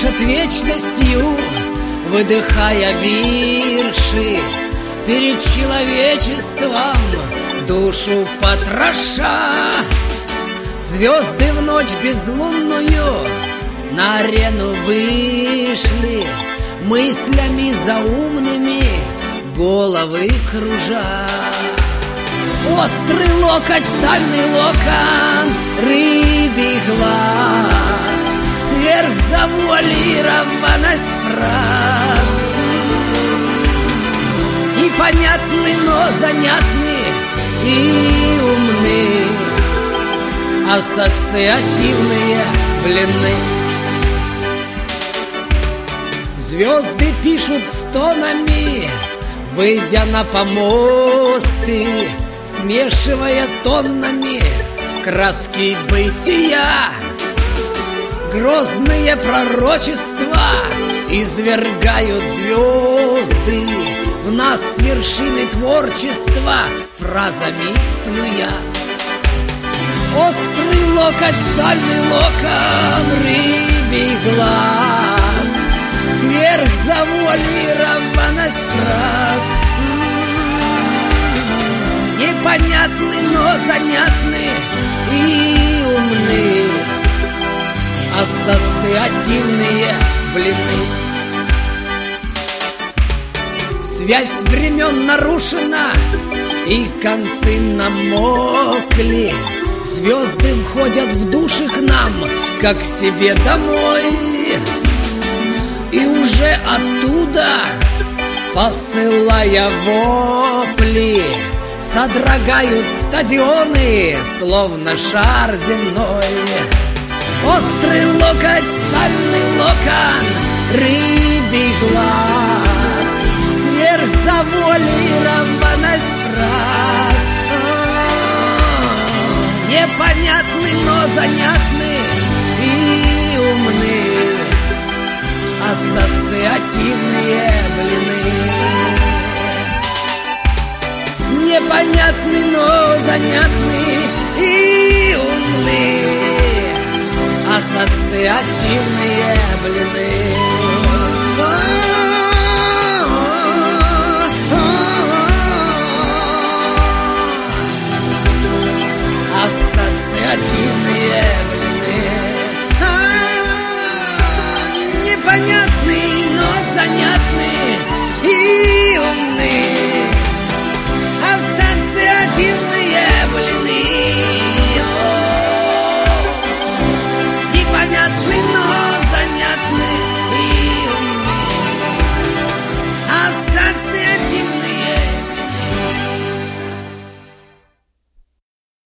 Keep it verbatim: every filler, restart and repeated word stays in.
дышат вечностью, выдыхая вирши, перед человечеством душу потроша. Звезды в ночь безлунную на арену вышли, мыслями заумными головы кружа. Острый локоть, сальный локон, рыбий глаз, сверхзавуалированность фраз. Непонятный, но занятный и умный, ассоциативные блины. Звезды пишут стонами, выйдя на помосты, смешивая тоннами краски бытия. Грозные пророчества извергают звезды в нас с вершины творчества, фразами плюя. Острый локоть, сальный локон, рыбий глаз, сверхзавуалированность фраз. Непонятный, но занятный и умный, ассоциативные блины. Связь времен нарушена, и концы намокли. Звезды входят в души к нам, как к себе домой. И уже оттуда, посылая вопли, содрогают стадионы, словно шар земной. Острый локоть, сальный локон, рыбий глаз, сверхзавуалированность фраз. Непонятный, но занятный и умный, ассоциативные блины. Непонятный, но занятный и умный, ассоциативные блины.